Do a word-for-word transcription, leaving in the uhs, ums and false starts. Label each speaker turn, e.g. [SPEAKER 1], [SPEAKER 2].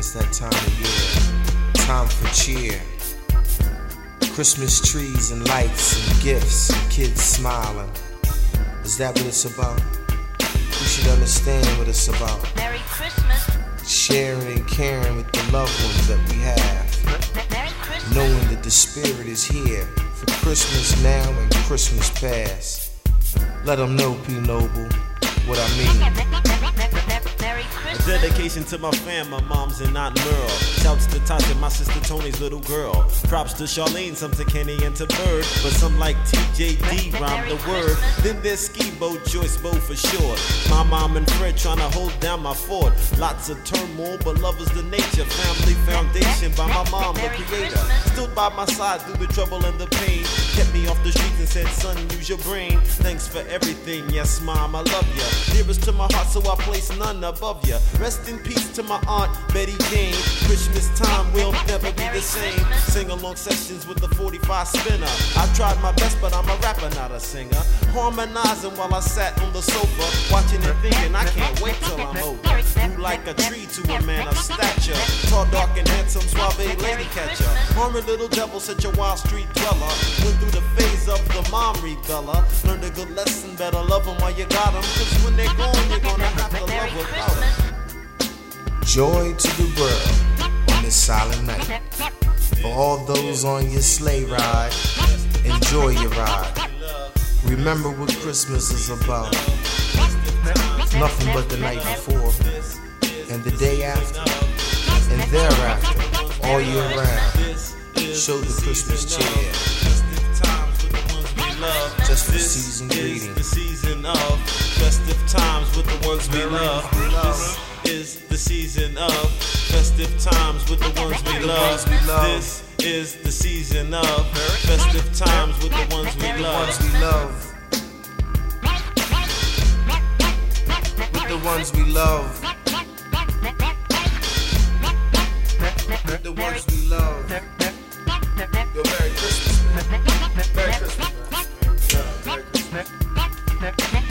[SPEAKER 1] it's that time of year. Time for cheer. Christmas trees and lights and gifts and kids smiling. Is that what it's about? We should understand what it's about.
[SPEAKER 2] Merry Christmas.
[SPEAKER 1] Sharing and caring with the loved ones that we have.
[SPEAKER 2] Merry Christmas.
[SPEAKER 1] Knowing that the spirit is here for Christmas now and Christmas past. Let them know, P. Noble, what I mean.
[SPEAKER 2] Merry
[SPEAKER 3] A
[SPEAKER 2] Christmas.
[SPEAKER 3] dedication to my fam, my mom's and Aunt Merle. Shouts to Tasha, my sister Tony's little girl. Props to Charlene, some to Kenny and to Bird. But some like T J D rhyme the word. Then there's Ski-Bo, Joyce Bo for short. My mom and Fred trying to hold down my fort. Lots of turmoil, but love is the nature. Family foundation by my mom, the creator. Stood by my side through the trouble and the pain. Kept me off the streets and said, son, use your brain. Thanks for everything, yes mom, I love ya. Dearest to my heart, so I place none above ya. Rest in peace to my aunt Betty Jane. Christmas time will never be the same. Sing along sessions with the forty-five spinner. I tried my best, but I'm a rapper, not a singer. Harmonizing while I sat on the sofa, watching and thinking I can't wait till I'm older. Grew like a tree to a man of stature. Tall, dark, and handsome, suave lady catcher. Harmony little devil, such a wild street dweller. Went through the phase of the mom rebeller. Learned a good lesson, better love them while you got them. Cause when they're gone, you're gonna have to love without them.
[SPEAKER 1] Joy to the world on this silent night. For all those on your sleigh ride, enjoy your ride. Remember what Christmas is about. Nothing but the night before, and the day after, and thereafter, all year round. Show the Christmas cheer. Just for season greeting.
[SPEAKER 3] This is the season of festive times with the ones we love. This is the season of festive times with the ones we love. This is the season of festive times with the ones we love.
[SPEAKER 1] We love. With the ones we love. With the ones we love. Yo, Merry Christmas, man. Merry Christmas, man. Yeah, Merry Christmas.